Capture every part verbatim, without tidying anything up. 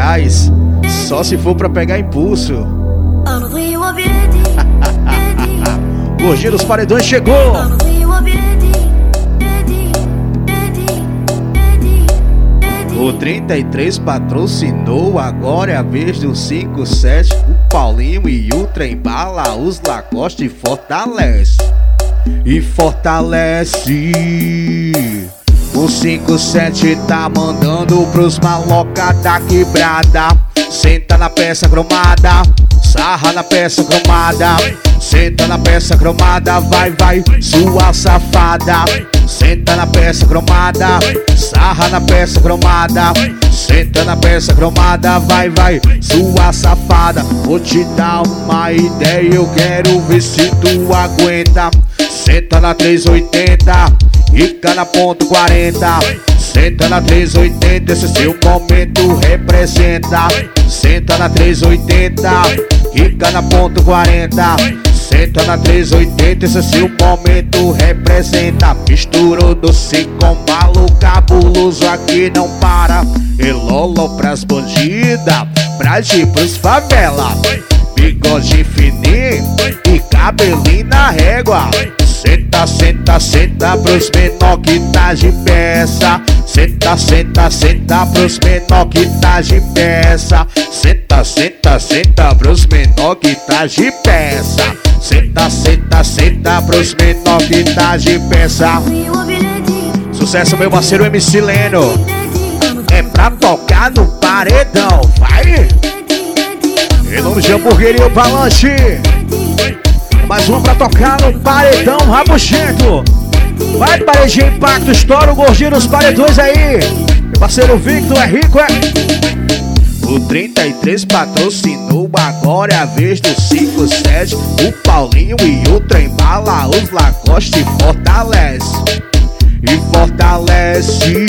atrás, só se for pra pegar impulso. Gordinho dos Paredões chegou. O trinta e três patrocinou, agora é a vez do cinco sete. O Paulinho e o Trem Bala, os Lacoste fortalece. E fortalece. O cinco sete tá mandando pros maloca da quebrada. Senta na peça cromada, sarra na peça cromada. Senta na peça cromada, vai, vai, sua safada. Senta na peça cromada, sarra na peça cromada. Senta na peça cromada, vai, vai, sua safada. Vou te dar uma ideia, eu quero ver se tu aguenta. Senta na trezentos e oitenta, rica na ponto quarenta. Senta na trezentos e oitenta, esse seu momento representa. Senta na trezentos e oitenta, rica na ponto quarenta. Senta na trezentos e oitenta, esse seu momento representa. Misturou doce com balo, cabuloso aqui não para. Elolo pras bandida, praia pros favela. Bigode fininho e cabelinho na régua. Senta, senta, senta pros menor que tá de peça. Senta, senta, senta pros menor que tá de peça. Senta, senta, senta pros menor que tá de peça. Senta, senta, senta pros menor que tá de peça. Sucesso, meu parceiro M C Leno. É pra tocar no paredão, vai! Em nome de Hamburgueria Balanche. Mais uma pra tocar no paredão rabugento. Vai, paredinha impacto, estoura o gordinho dos paredões aí. Meu parceiro Victor é rico, é? O trinta e três patrocinou, agora é a vez do cinco sete. O Paulinho e o Trem Bala, os Lacoste fortalece. E fortalece.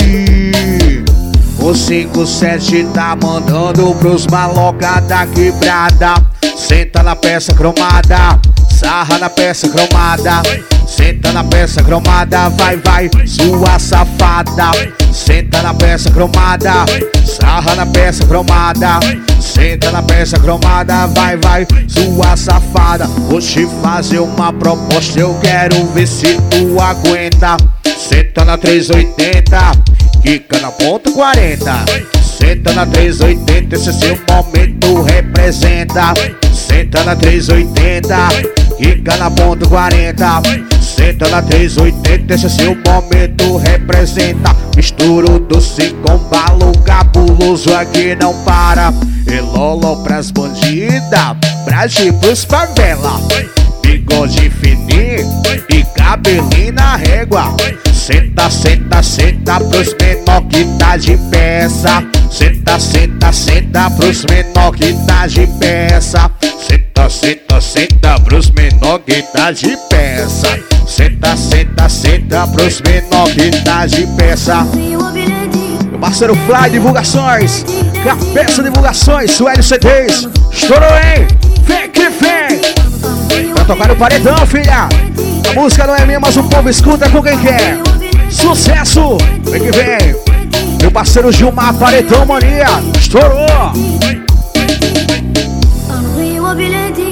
O cinco sete tá mandando pros maloca da quebrada. Senta na peça cromada, sarra na peça cromada. Senta na peça cromada, vai, vai, sua safada. Senta na peça cromada, sarra na peça cromada. Senta na peça cromada, vai, vai, sua safada. Vou te fazer uma proposta, eu quero ver se tu aguenta. Senta na trezentos e oitenta, quica na ponto quarenta. Senta na trezentos e oitenta, esse seu momento representa. Senta na trezentos e oitenta, quica na ponto quarenta. Senta na trezentos e oitenta, esse seu momento representa. Mistura o doce com balo, cabuloso aqui não para. Elolo pras bandida, praia pros favela. Bigode fininho e cabelinho na régua. Senta, senta, senta pros menor que tá de peça. Senta, senta, senta pros menor que tá de peça. Senta, senta, senta pros menor que tá de peça. Senta, senta, senta pros menor que tá de peça. Meu parceiro Fly Divulgações, Cabeça Divulgações, Suélio C Ds. Estourou, hein? Vem que vem! Pra tocar no paredão, filha. A música não é minha, mas o povo escuta com quem quer. Sucesso! Vem que vem! Meu parceiro Gilmar, Paredão Mania. Estourou!